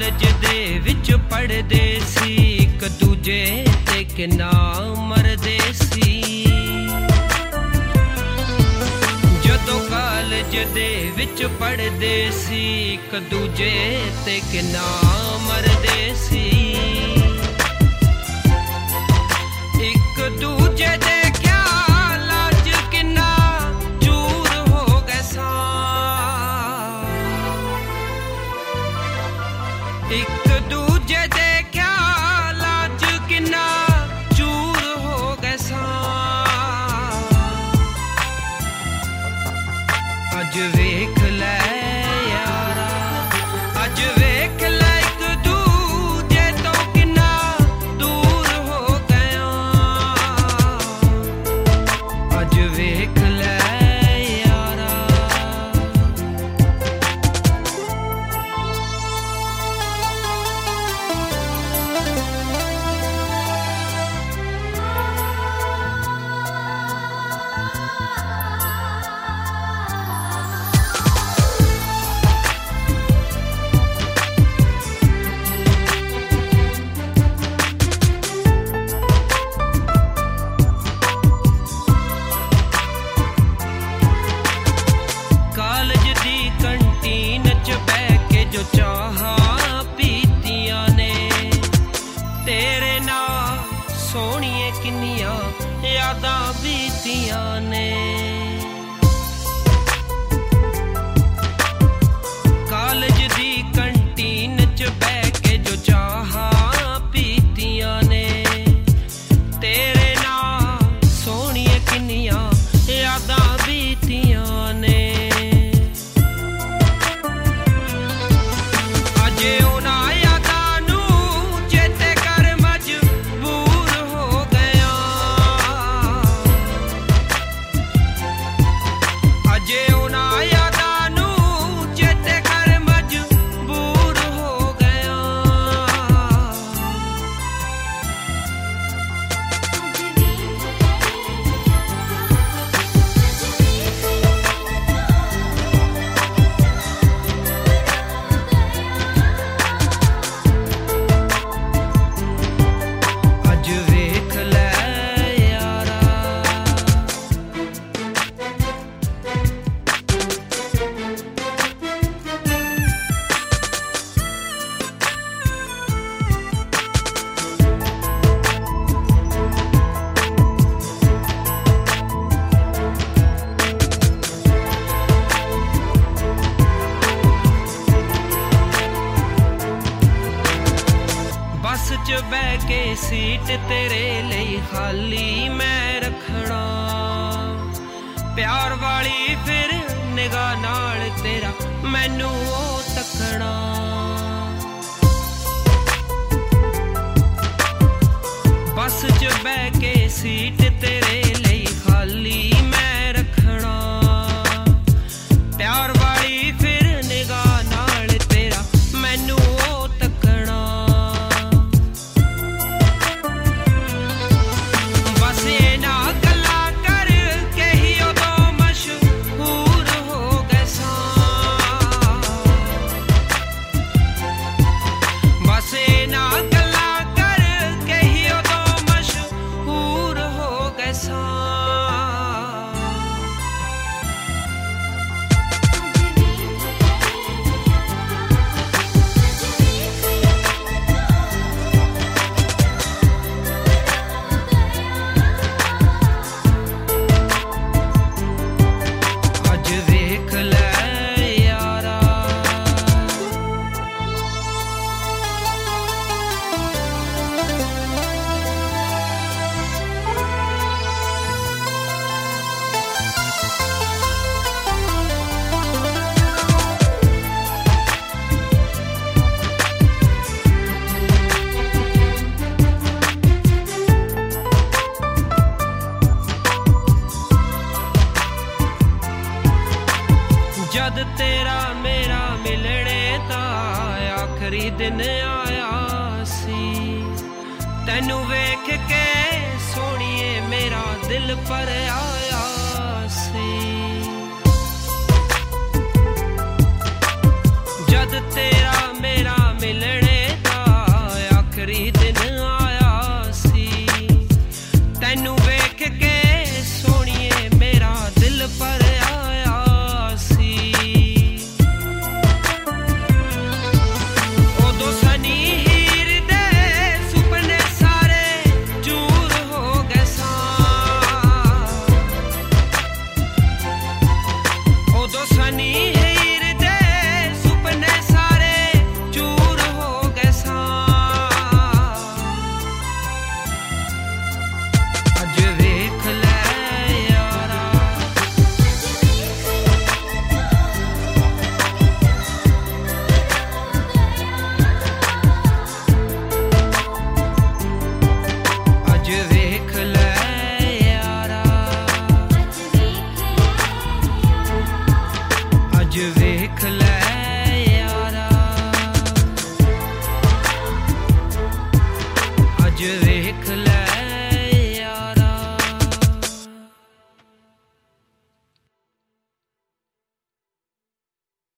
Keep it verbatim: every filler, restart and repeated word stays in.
college ਦੇ ਵਿੱਚ ਪੜ੍ਹਦੇ ਸੀ ਇੱਕ ਦੂਜੇ ਤੇ ਕਿੰਨਾ ਮਰਦੇ ਸੀ ਜਦੋਂ ਕਾਲਜ ਦੇ ਵਿੱਚ ਪੜ੍ਹਦੇ ਸੀ ਇੱਕ ਦੂਜੇ ਤੇ ਕਿੰਨਾ ਮਰਦੇ ਸੀ ਇੱਕ ਦੂਜੇ ਦੇ ਇੱਕ ਦੂਜੇ ਦੇ ਖਿਆਲਾਂ 'ਚ ਕਿੰਨਾ ਚੂਰ ਹੋ ਗਏ ਸਾਂ ਅੱਜ ਵੇਖ ਲੈ ਯਾਰਾ ਅੱਜ ਵੇਖ ਲੈ ਇੱਕ ਦੂਜੇ ਤੋਂ ਕਿੰਨਾ ਦੂਰ ਹੋ ਗਏ ਅੱਜ ਵੇਖ ਲੈ ਸੋਹਣੀਏ ਕਿੰਨੀਆਂ ਯਾਦਾਂ ਬੀਤੀਆਂ ਨੇ ਕਾਲਜ ਦੀ ਕੰਟੀਨ 'ਚ ਬਹਿ ਕੇ ਜੋ ਚਾਹਾਂ ਪੀਤੀਆਂ ਨੇ ਤੇਰੇ ਨਾਲ ਸੋਹਣੀਏ ਕਿੰਨੀਆਂ ਯਾਦਾਂ ਬੀਤੀਆਂ ਨੇ ਅਜੇ ਉਹਨਾਂ ਬੱਸ 'ਚ ਬਹਿ ਕੇ ਸੀਟ ਤੇਰੇ ਲਈ ਖਾਲੀ ਮੈਂ ਰੱਖਣਾ ਪਿਆਰ ਵਾਲੀ ਫਿਰ ਨਿਗਾਹ ਨਾਲ ਤੇਰਾ ਮੈਨੂੰ ਉਹ ਤੱਕਣਾ ਬੱਸ 'ਚ ਬਹਿ ਕੇ ਸੀਟ ਤੇਰੇ ਲਈ ਖਾਲੀ ਮੈਂ ਰੱਖਣਾ ਪਿਆਰ ਵਾਲੀ ਫਿਰ ਨਿਗਾਹ ਨਾਲ ਤੇਰਾ ਮੈਨੂੰ ਉਹ ਤੱਕਣਾ जद तेरा मेरा मिलने दा आखरी दिन आया सी तैनू वेख के सोनिए मेरा दिल पर आया सी जद तेरा मेरा